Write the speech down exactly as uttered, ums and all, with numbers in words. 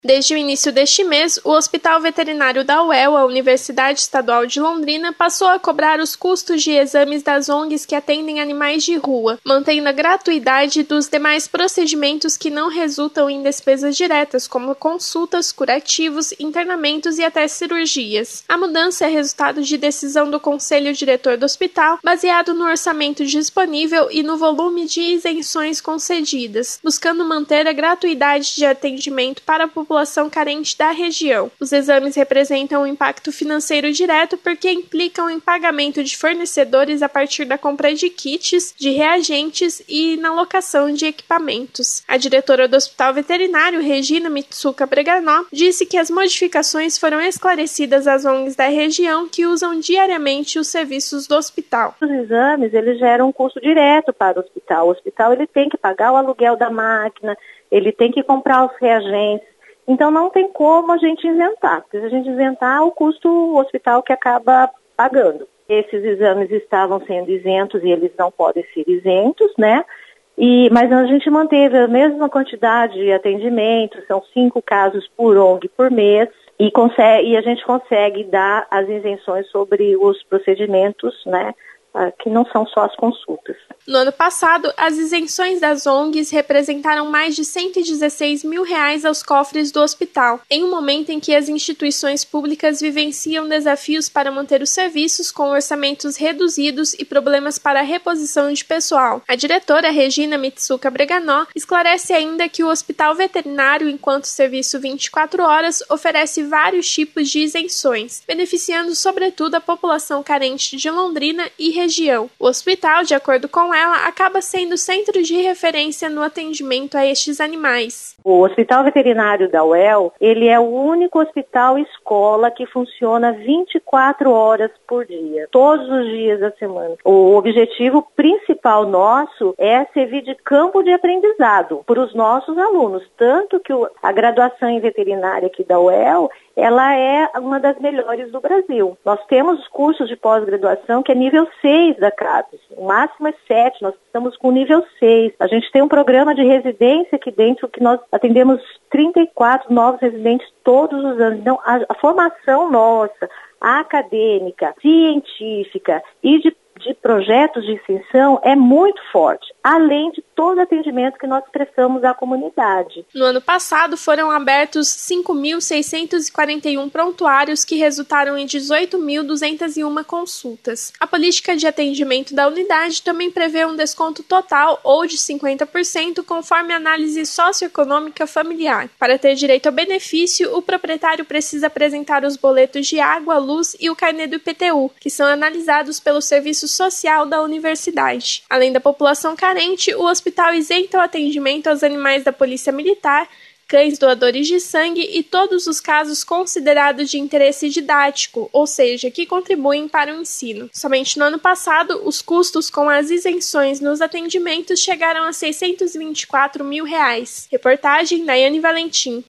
Desde o início deste mês, o Hospital Veterinário da U E L, a Universidade Estadual de Londrina, passou a cobrar os custos de exames das O N Gs que atendem animais de rua, mantendo a gratuidade dos demais procedimentos que não resultam em despesas diretas, como consultas, curativos, internamentos e até cirurgias. A mudança é resultado de decisão do Conselho Diretor do hospital, baseado no orçamento disponível e no volume de isenções concedidas, buscando manter a gratuidade de atendimento para a população população carente da região. Os exames representam um impacto financeiro direto porque implicam em pagamento de fornecedores a partir da compra de kits, de reagentes e na locação de equipamentos. A diretora do Hospital Veterinário, Regina Mitsuka Breganó, disse que as modificações foram esclarecidas às O N Gs da região que usam diariamente os serviços do hospital. Os exames, eles geram um custo direto para o hospital. O hospital ele tem que pagar o aluguel da máquina, ele tem que comprar os reagentes. Então não tem como a gente isentar, porque se a gente isentar, o custo o hospital que acaba pagando. Esses exames estavam sendo isentos e eles não podem ser isentos, né? E, mas a gente manteve a mesma quantidade de atendimentos, são cinco casos por O N G por mês, e, consegue, e a gente consegue dar as isenções sobre os procedimentos, né? Que não são só as consultas. No ano passado, as isenções das O N Gs representaram mais de cento e dezesseis mil reais aos cofres do hospital, em um momento em que as instituições públicas vivenciam desafios para manter os serviços com orçamentos reduzidos e problemas para a reposição de pessoal. A diretora Regina Mitsuka Breganó esclarece ainda que o Hospital Veterinário, enquanto serviço vinte e quatro horas, oferece vários tipos de isenções, beneficiando sobretudo a população carente de Londrina e região. O hospital, de acordo com ela, acaba sendo centro de referência no atendimento a estes animais. O Hospital Veterinário da U E L, ele é o único hospital escola que funciona vinte e quatro horas por dia, todos os dias da semana. O objetivo principal nosso é servir de campo de aprendizado para os nossos alunos, tanto que a graduação em veterinária aqui da U E L, ela é uma das melhores do Brasil. Nós temos cursos de pós-graduação que é nível seis da CAPES, o máximo é sete, nós estamos com nível seis. A gente tem um programa de residência aqui dentro que nós atendemos trinta e quatro novos residentes todos os anos. Então, a, a formação nossa, a acadêmica, científica e de de projetos de extensão é muito forte, além de todo o atendimento que nós prestamos à comunidade. No ano passado, foram abertos cinco mil seiscentos e quarenta e um prontuários que resultaram em dezoito mil duzentas e uma consultas. A política de atendimento da unidade também prevê um desconto total ou de cinquenta por cento conforme análise socioeconômica familiar. Para ter direito ao benefício, o proprietário precisa apresentar os boletos de água, luz e o carnê do I P T U, que são analisados pelo Serviço Social da Universidade. Além da população carente, o hospital isenta o atendimento aos animais da Polícia Militar, cães doadores de sangue e todos os casos considerados de interesse didático, ou seja, que contribuem para o ensino. Somente no ano passado, os custos com as isenções nos atendimentos chegaram a seiscentos e vinte e quatro mil reais. Reportagem Nayane Valentim.